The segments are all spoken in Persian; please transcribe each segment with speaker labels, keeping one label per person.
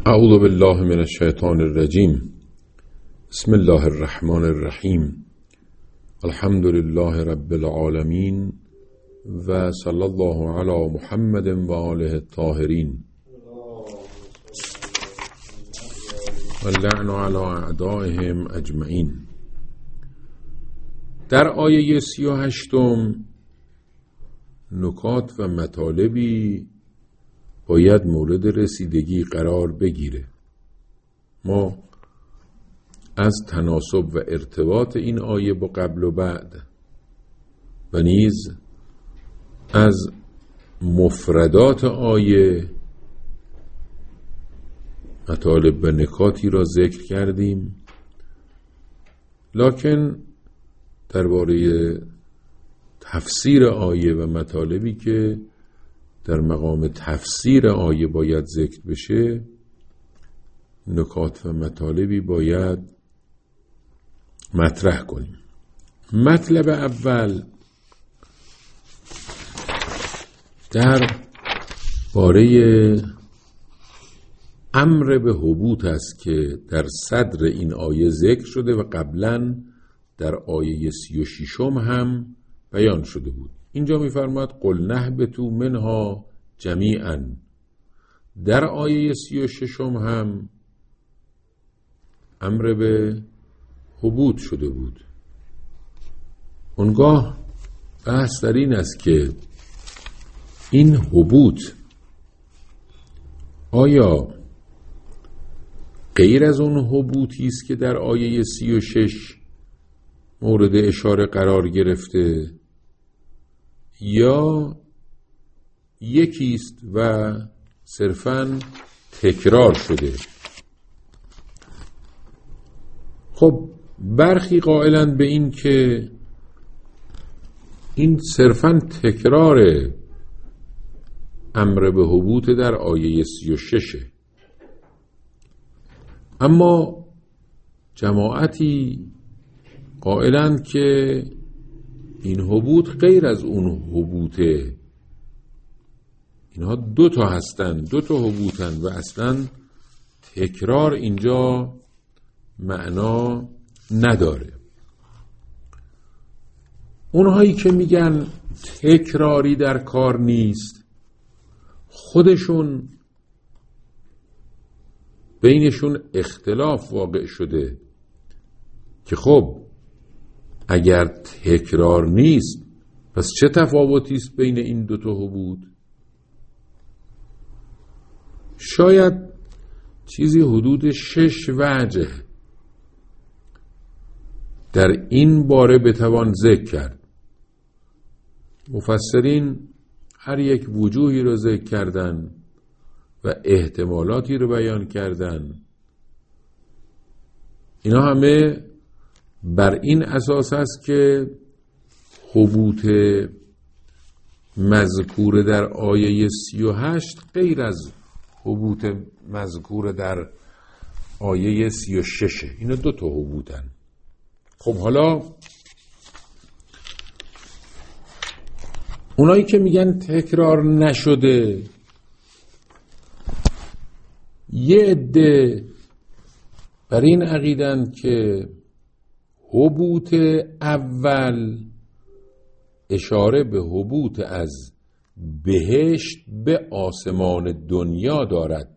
Speaker 1: اعوذ بالله من الشیطان الرجیم. بسم الله الرحمن الرحیم. الحمد لله رب العالمین و صلی الله علی محمد و آله الطاهرین و اللعن علی اعدائهم اجمعین. در آیه 38 نکات و مطالبی باید مورد رسیدگی قرار بگیره. ما از تناسب و ارتباط این آیه با قبل و بعد و نیز از مفردات آیه مطالب و نکاتی را ذکر کردیم، لکن درباره تفسیر آیه و مطالبی که در مقام تفسیر آیه باید ذکر بشه، نکات و مطالبی باید مطرح کنیم. مطلب اول در باره امر به هبوط است که در صدر این آیه ذکر شده و قبلا در آیه 36 هم بیان شده بود. اینجا می‌فرماید قل نهبطوا منها جمیعا. در آیه 36 هم امر به هبوط شده بود. اونگاه بحث در این است که این هبوط آیا غیر از اون هبوطی است که در آیه 36 مورد اشاره قرار گرفته، یا یکیست و صرفاً تکرار شده؟ خب برخی قائلند به این که این صرفاً تکرار امر به هبوط در آیه 36، اما جماعتی قائلند که این هبوط غیر از اون هبوطه. اینها دو تا هستند، دو تا هبوطن و اصلا تکرار اینجا معنا نداره. اونهایی که میگن تکراری در کار نیست، خودشون بینشون اختلاف واقع شده که خب اگر تکرار نیست پس چه تفاوتی است بین این دو تا هبوط؟ شاید چیزی حدود 6 وجه در این باره بتوان ذکر کرد. مفسرین هر یک وجوهی رو ذکر کردن و احتمالاتی رو بیان کردن. اینا همه بر این اساس است که هبوط مذکور در آیه 38 غیر از هبوط مذکور در آیه 36. اینا دو تا هبوطن. خب حالا اونایی که میگن تکرار نشده، یه عده بر این عقیدن که هبوط اول اشاره به هبوط از بهشت به آسمان دنیا دارد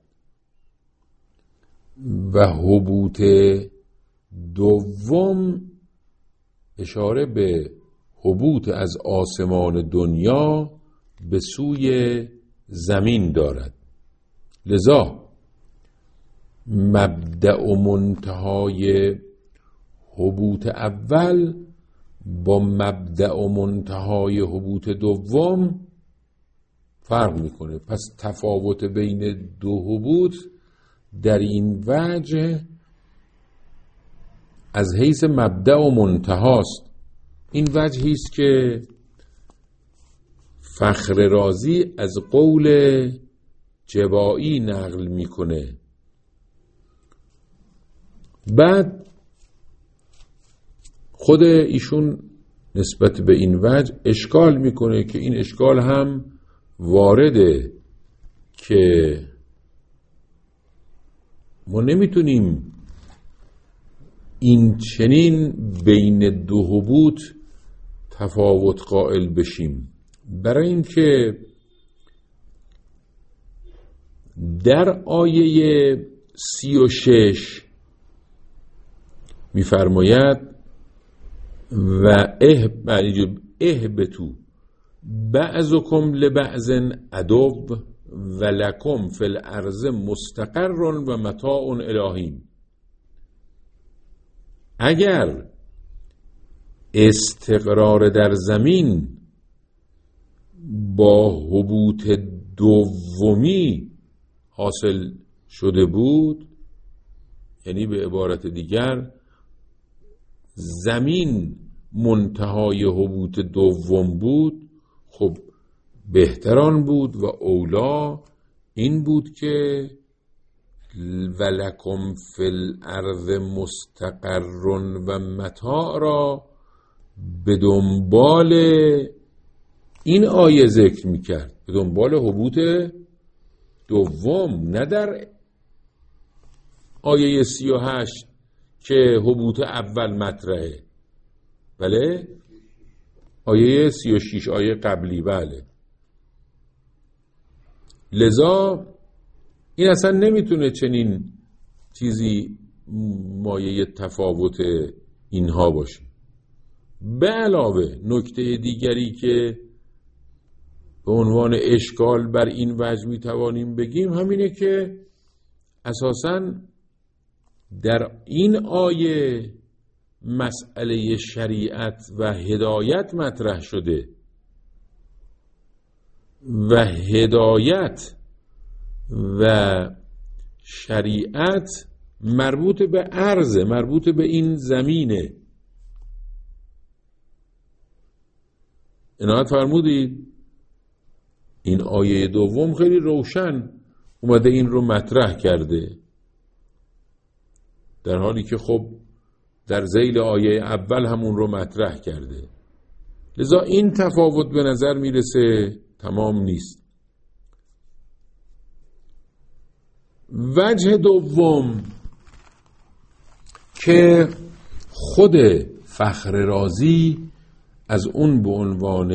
Speaker 1: و هبوط دوم اشاره به هبوط از آسمان دنیا به سوی زمین دارد. لذا مبدأ و منتهای هبوط اول با مبدأ و منتهای هبوط دوم فرق میکنه. پس تفاوت بین دو هبوط در این وجه از حیث مبدأ و منتهاست. این وجهی است که فخر رازی از قول جبائی نقل میکنه. بعد خود ایشون نسبت به این وجه اشکال میکنه که این اشکال هم وارده که ما نمیتونیم این چنین بین دو هبوط تفاوت قائل بشیم، برای اینکه در آیه 36 می‌فرماید و اهبتو بعضکم لبعض عدو و لکم فی الارض مستقر و متاع الی. اگر استقرار در زمین با هبوط دومی حاصل شده بود، یعنی به عبارت دیگر زمین منتهای هبوط دوم بود، خب بهتران بود و اولا این بود که ولکم فی الارض مستقر و متاع را به دنبال این آیه ذکر میکرد، به دنبال هبوط دوم، نه در آیه 38 که هبوط اول مطرحه. بله، آیه 36 آیه قبلی. بله، لذا این اصلا نمیتونه چنین چیزی مایه تفاوت اینها باشه. به علاوه نکته دیگری که به عنوان اشکال بر این وجه میتوانیم بگیم همینه که اساساً در این آیه مسئله شریعت و هدایت مطرح شده و هدایت و شریعت مربوط به ارض، مربوط به این زمینه. عنایت فرمودید این آیه دوم خیلی روشن اومده این رو مطرح کرده، در حالی که خب در ذیل آیه اول همون رو مطرح کرده. لذا این تفاوت به نظر میرسه تمام نیست. وجه دوم که خود فخر رازی از اون به عنوان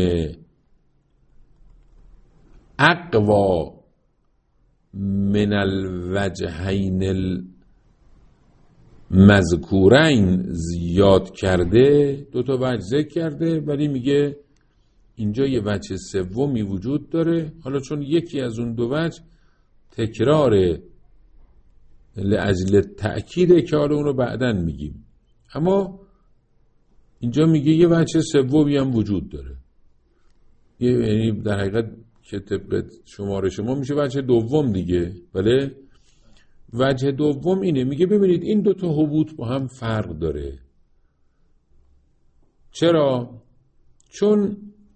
Speaker 1: اقوا من الوجهین المذکورین زیاد کرده، دو تا وجه ذکر کرده، ولی میگه اینجا یه وجه سومی وجود داره. حالا چون یکی از اون دو وجه تکرار لاجل تأکیده که حالا اونو بعداً میگیم، اما اینجا میگه یه وجه سومی هم وجود داره، یعنی در حقیقت که طبق شماره شما میشه وجه دوم دیگه. بله، وجه دوم اینه، میگه ببینید این دو تا هبوط با هم فرق داره. چرا؟ چون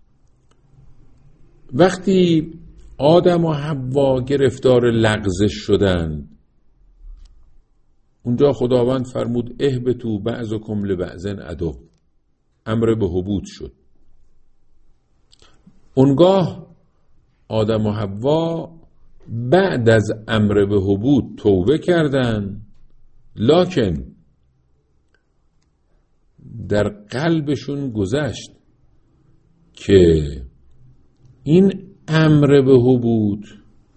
Speaker 1: وقتی آدم و حوا گرفتار لغزش شدند، اونجا خداوند فرمود اهبتوا بعضکم لبعض عدو، امر به هبوط شد. اونگاه آدم و حوا بعد از امر به هبوط توبه کردن، لکن در قلبشون گذشت که این امر به هبوط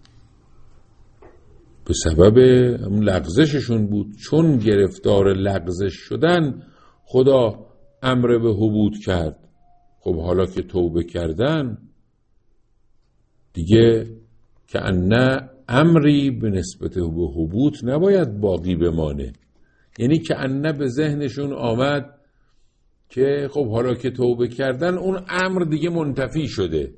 Speaker 1: به سبب لغزششون بود، چون گرفتار لغزش شدن خدا امر به هبوط کرد. خب حالا که توبه کردن دیگه که نه امری به نسبت به هبوط نباید باقی بمانه، یعنی که نه به ذهنشون آمد که خب حالا که توبه کردن اون امر دیگه منتفی شده.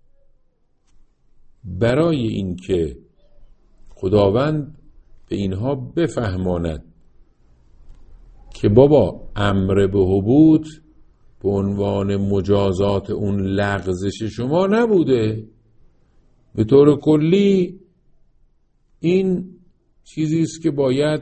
Speaker 1: برای این که خداوند به اینها بفهماند که بابا امر به هبوط به عنوان مجازات اون لغزش شما نبوده، به طور کلی این چیزی است که باید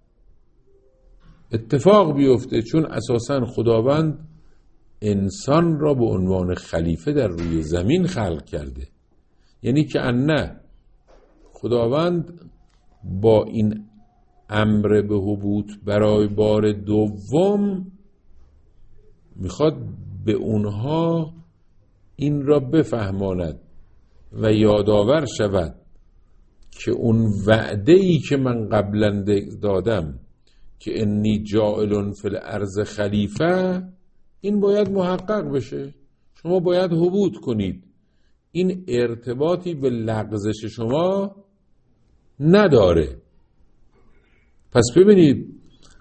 Speaker 1: اتفاق بیفته، چون اساساً خداوند انسان را به عنوان خلیفه در روی زمین خلق کرده. یعنی که نه خداوند با این امر به هبوط برای بار دوم میخواد به اونها این را بفهماند و یادآور شود که اون وعده‌ای که من قبلا دادم که انی جاعل فی الارض خلیفه، این باید محقق بشه. شما باید هبوط کنید. این ارتباطی به لغزش شما نداره. پس ببینید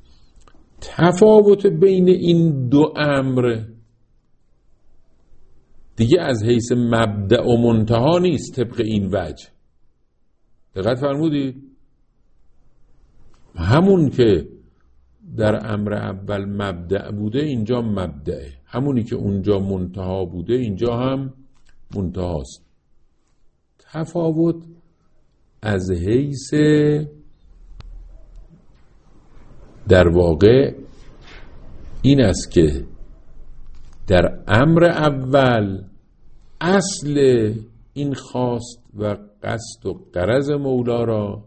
Speaker 1: تفاوت بین این دو امر دیگه از حیث مبدأ و منتها نیست. طبق این وجه دقت فرمودید؟ همون که در امر اول مبدأ بوده اینجا مبدأه، همونی که اونجا منتها بوده اینجا هم منتهاست. تفاوت از حیث در واقع این است که در امر اول اصل این خواست و قصد و غرض مولا را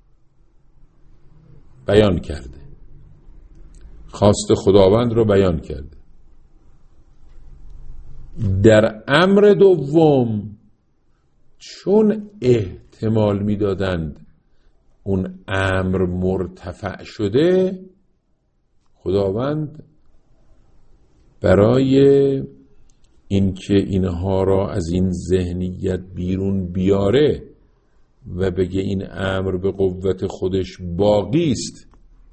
Speaker 1: بیان کرده، خواست خداوند را بیان کرده. در امر دوم چون احتمال میدادند اون امر مرتفع شده، خداوند برای اینکه اینها را از این ذهنیت بیرون بیاره و بگه این امر به قوت خودش باقی است،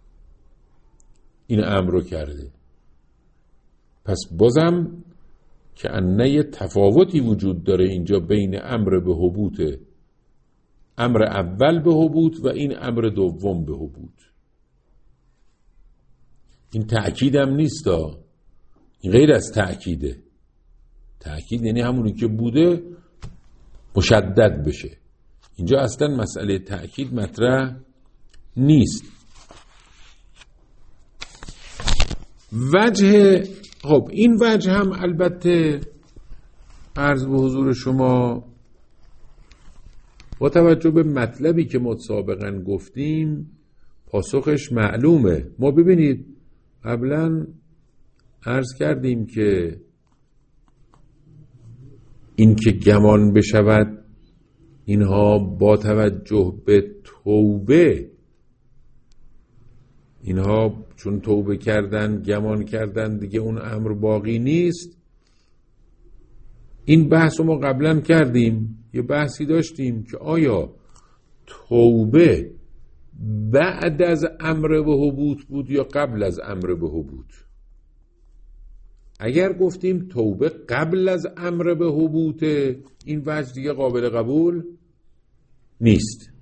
Speaker 1: این امر رو کرده. پس بازم که انه تفاوتی وجود داره اینجا بین امر به هبوط، امر اول به هبوط و این امر دوم به هبوط. این تأکید هم نیست، این غیر از تأکیده. تأکید یعنی همونی که بوده مشدد بشه. اینجا اصلا مسئله تأکید مطرح نیست. وجه، خب این وجه هم البته عرض به حضور شما با توجه به مطلبی که ما سابقا گفتیم پاسخش معلومه. ما ببینید قبلا عرض کردیم که این که گمان بشود اینها با توجه به توبه، اینها چون توبه کردن گمان کردن دیگه اون امر باقی نیست. این بحث رو ما قبلا کردیم، یه بحثی داشتیم که آیا توبه بعد از امر به هبوط بود یا قبل از امر به هبوط. اگر گفتیم توبه قبل از امر به هبوط، این وجه دیگه قابل قبول نیست.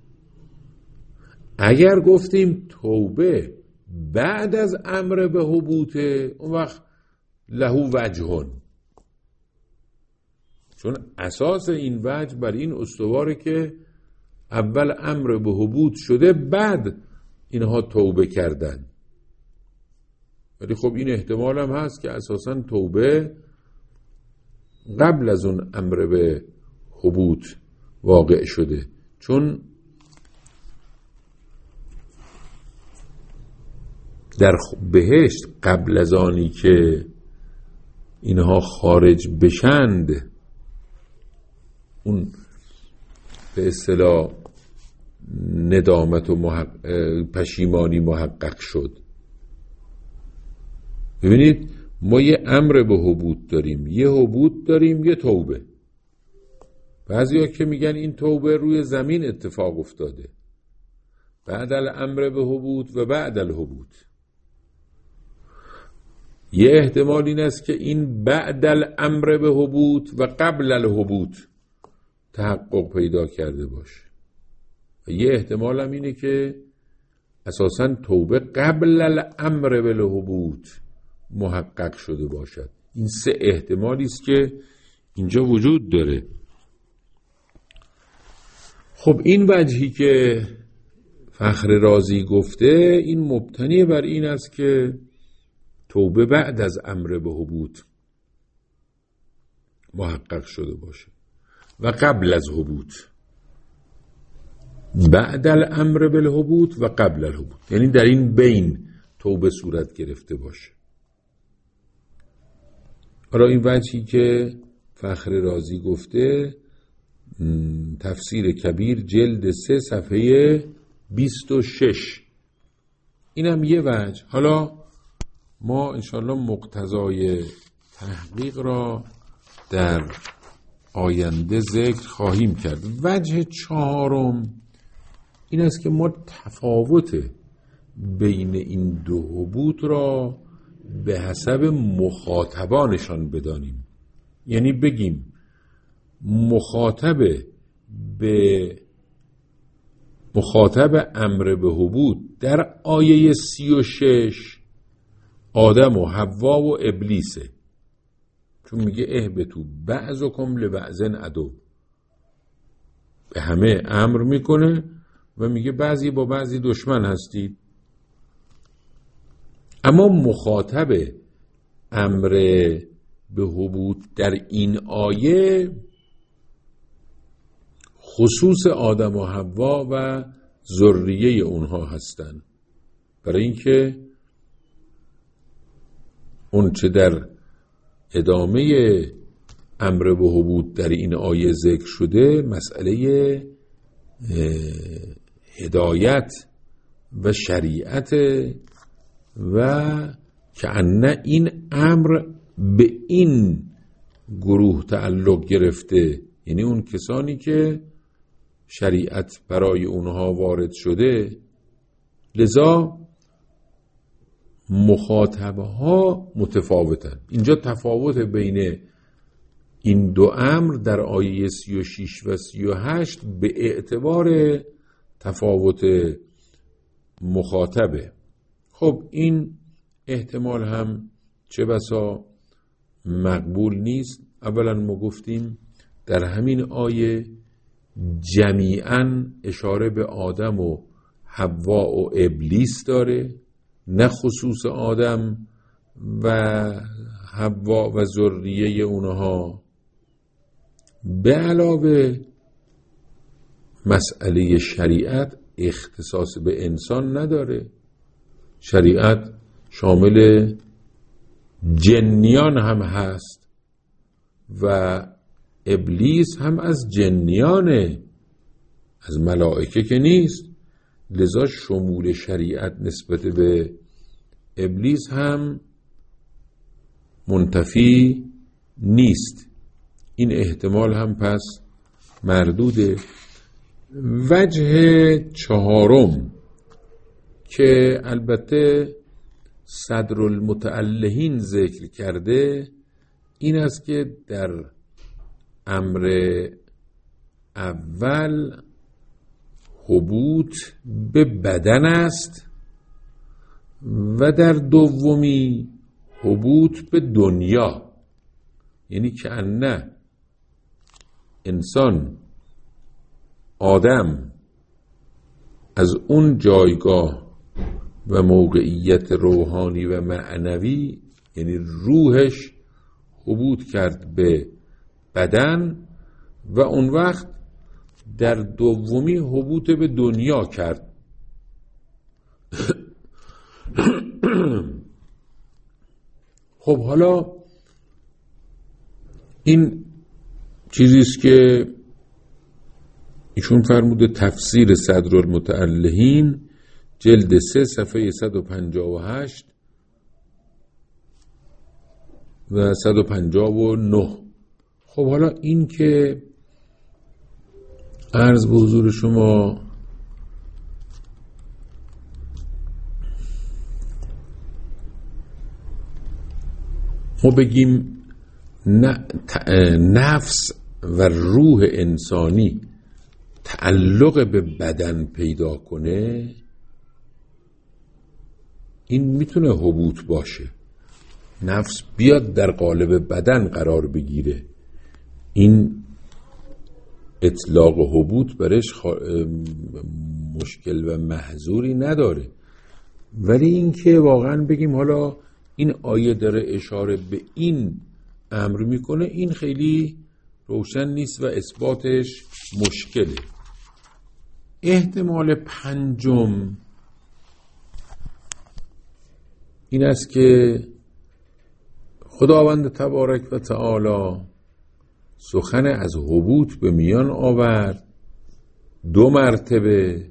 Speaker 1: اگر گفتیم توبه بعد از امر به هبوط، اون وقت لهو وجهون، چون اساس این وجه بر این استواره که اول امر به هبوط شده بعد اینها توبه کردن. ولی خب این احتمال هم هست که اساساً توبه قبل از اون امر به هبوط واقع شده، چون در بهشت قبل از آنی که اینها خارج بشند اون به اصطلاح ندامت و پشیمانی محقق شد. ببینید ما یه امر به هبوط داریم، یه هبوط داریم، یه توبه. بعضیا که میگن این توبه روی زمین اتفاق افتاده بعد الامر به هبوط و بعد الهبوط. یه احتمال این است که این بعد الامر به هبوط و قبل الهبوط تحقق پیدا کرده باشه و یه احتمال هم اینه که اساساً توبه قبل الامر به الهبوط محقق شده باشد. این سه احتمالی است که اینجا وجود داره. خب این وجهی که فخر رازی گفته این مبتنی بر این است که توبه بعد از امر به هبوط محقق شده باشه و قبل از هبوط. بعد الامر بالهبوط و قبل الهبوط، یعنی در این بین توبه صورت گرفته باشه. حالا این وجهی که فخر رازی گفته تفسیر کبیر جلد 3 صفحه 26، اینم یه وجه. حالا ما انشاءالله مقتضای تحقیق را در آینده ذکر خواهیم کرد. وجه چهارم این است که ما تفاوت بین این دو هبوط را به حسب مخاطبانشان بدانیم، یعنی بگیم مخاطب امر به هبوط در آیه 36 آدم و حوا و ابلیسه، چون میگه اهبطوا بعضکم لبعض عدو، به همه امر میکنه و میگه بعضی با بعضی دشمن هستید. اما مخاطب امر به هبوط در این آیه خصوص آدم و حوا و ذریه اونها هستند، برای اینکه اون چه در ادامه امر به هبوط در این آیه ذکر شده مسئله هدایت و شریعت و کأنه این امر به این گروه تعلق گرفته، یعنی اون کسانی که شریعت برای اونها وارد شده. لذا مخاطبها متفاوتن. اینجا تفاوت بین این دو امر در آیه 36 و 38 به اعتبار تفاوت مخاطبه. خب این احتمال هم چه بسا مقبول نیست. اولا ما گفتیم در همین آیه جمیعاً اشاره به آدم و حوا و ابلیس داره، نه خصوص آدم و حوا و ذریه اونها. به علاوه مسئله شریعت اختصاص به انسان نداره، شریعت شامل جنیان هم هست و ابلیس هم از جنیانه، از ملائکه که نیست. لذا شمول شریعت نسبت به ابلیس هم منتفی نیست. این احتمال هم پس مردوده. وجه چهارم که البته صدر المتألهین ذکر کرده این است که در امر اول هبوط به بدن است و در دومی هبوط به دنیا، یعنی که نه انسان آدم از اون جایگاه و موقعیت روحانی و معنوی، یعنی روحش هبوط کرد به بدن و اون وقت در دومی هبوط به دنیا کرد. خب حالا این چیزیست که ایشون فرموده تفسیر صدر المتألهین جلد 3 صفحه 158 و 159. خب حالا این که عرض به حضور شما ما بگیم نفس و روح انسانی تعلق به بدن پیدا کنه، این میتونه هبوط باشه. نفس بیاد در قالب بدن قرار بگیره، این اطلاق و هبوط برش مشکل و محظوری نداره. ولی این که واقعا بگیم حالا این آیه داره اشاره به این امر میکنه، این خیلی روشن نیست و اثباتش مشکله. احتمال پنجم این است که خداوند تبارک و تعالی سخن از هبوط به میان آورد 2 مرتبه،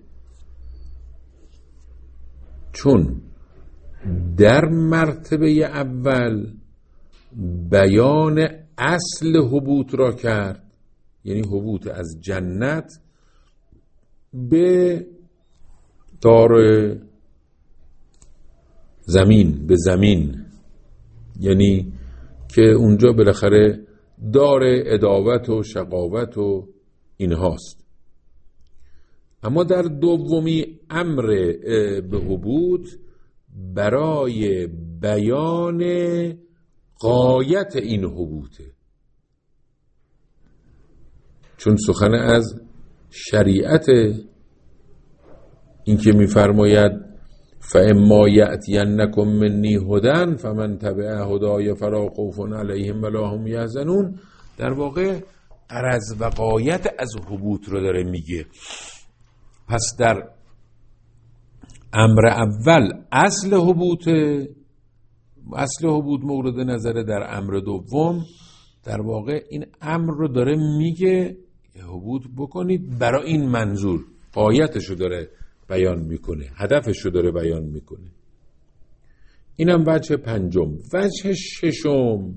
Speaker 1: چون در مرتبه اول بیان اصل هبوط را کرد، یعنی هبوط از جنت به دار زمین، به زمین، یعنی که اونجا بالاخره دار عداوت و شقاوت و اینهاست. اما در دومی امر به هبوط برای بیان غایت این هبوطه، چون سخن از شریعت، این که می‌فرماید فاما یأتینکم منی هدی فمن تبع هدای فلا خوف علیهم ولا هم یحزنون، در واقع غرض و غایت از هبوط رو داره میگه. پس در امر اول اصل هبوط مورد نظره، در امر دوم در واقع این امر رو داره میگه هبوط بکنید، برای این منظور غایتش رو داره بیان میکنه، هدفش رو داره بیان میکنه. اینم وجه پنجم. وجه ششم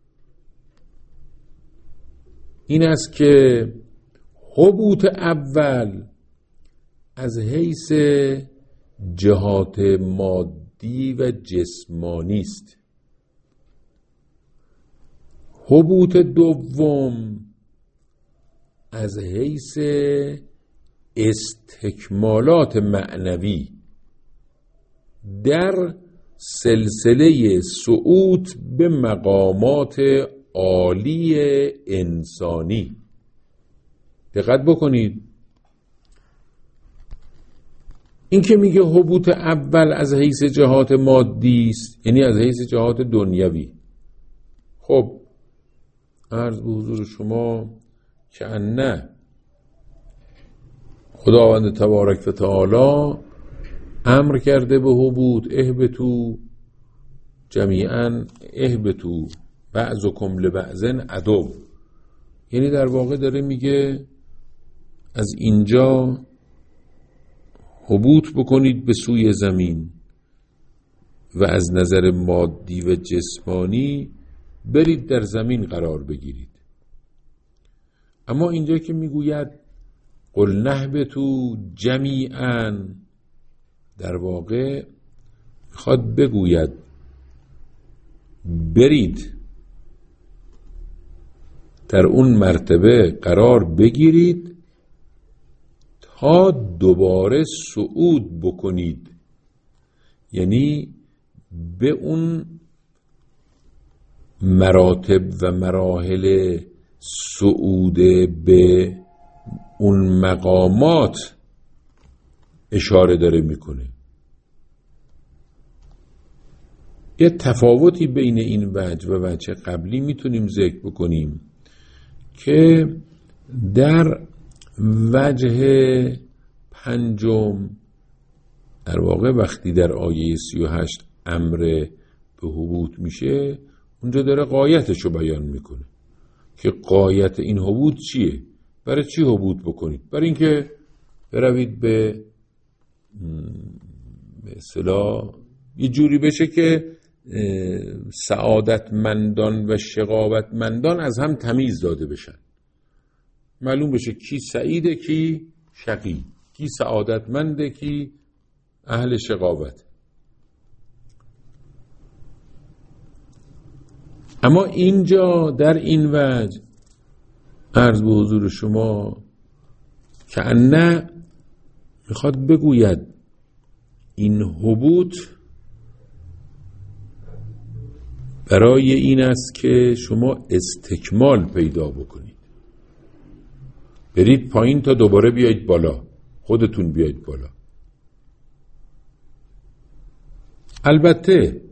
Speaker 1: این است که هبوط اول از حیث جهات مادی و جسمانی است، هبوط دوم از حیث استکمالات معنوی در سلسله صعود به مقامات عالی انسانی. دقت بکنید، این که میگه هبوط اول از حیث جهات مادی است، یعنی از حیث جهات دنیوی. خب عرض به حضور شما که نه، خداوند تبارک و تعالی امر کرده به هبوط اهبطوا جمیعا اهبطوا بعضکم لبعض عدو، یعنی در واقع داره میگه از اینجا هبوط بکنید به سوی زمین و از نظر مادی و جسمانی برید در زمین قرار بگیرید. اما اینجا که میگوید قل نهبطوا جمیعا، در واقع میخواد بگوید برید در اون مرتبه قرار بگیرید تا دوباره صعود بکنید، یعنی به اون مراتب و مراحل صعود به اون مقامات اشاره داره میکنه. یه تفاوتی بین این وجه و وجه قبلی میتونیم ذکر بکنیم که در وجه پنجم در واقع وقتی در آیه 38 امر به هبوط میشه، اونجا داره غایتش رو بیان میکنه که غایت این هبوط چیه، برای چی هبوط بکنید؟ برای اینکه بروید به اصطلاح یه جوری بشه که سعادتمندان و شقاوتمندان از هم تمیز داده بشن، معلوم بشه کی سعیده کی شقی، کی سعادتمنده کی اهل شقاوت. اما اینجا در این وجه عرض به حضور شما که نه میخواد بگوید این هبوط برای این است که شما استکمال پیدا بکنید، برید پایین تا دوباره بیایید بالا، خودتون بیایید بالا. البته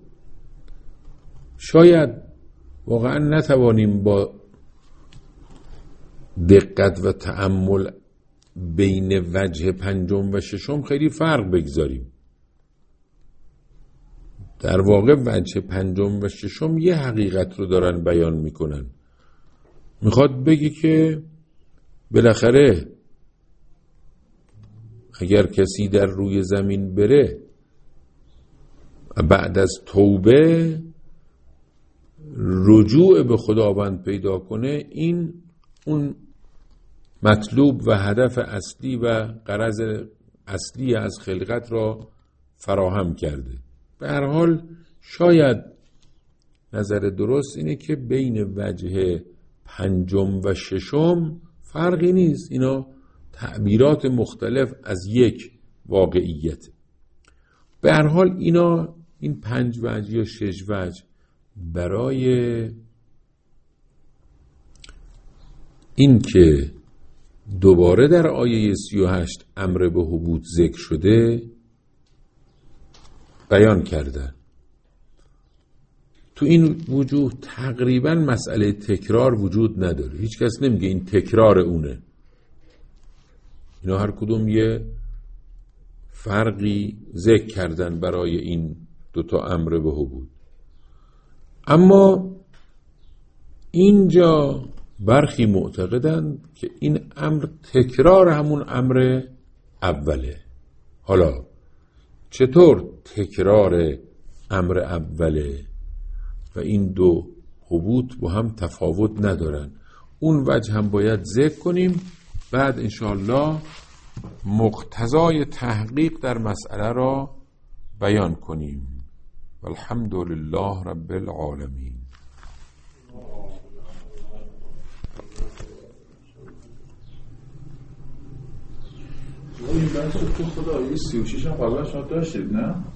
Speaker 1: شاید واقعا نتوانیم با دقت و تأمل بین وجه پنجم و ششم خیلی فرق بگذاریم. در واقع وجه پنجم و ششم یه حقیقت رو دارن بیان میکنن. میخواد بگی که بالاخره اگر کسی در روی زمین بره بعد از توبه رجوع به خداوند پیدا کنه، این اون مطلوب و هدف اصلی و غرض اصلی از خلقت را فراهم کرده. به هر حال شاید نظر درست اینه که بین وجه پنجم و ششم فرقی نیست، اینا تعبیرات مختلف از یک واقعیت. به هر حال این 5 وجه یا 6 وجه برای این که دوباره در آیه 38 امر به هبوط ذکر شده بیان کردن. تو این وجوه تقریبا مسئله تکرار وجود نداره. هیچ کس نمیگه این تکرار اونه. اینا هر کدوم یه فرقی ذکر کردن برای این دوتا امر به هبوط. اما اینجا برخی معتقدن که این امر تکرار همون امر اوله. حالا چطور تکرار امر اوله و این دو هبوط با هم تفاوت ندارن؟ اون وجه هم باید ذکر کنیم، بعد انشاءالله مقتضای تحقیق در مسئله را بیان کنیم. والحمدلله رب العالمین.
Speaker 2: این بحث تو خدا آیه 36 هم قبلا شما داشتید نه؟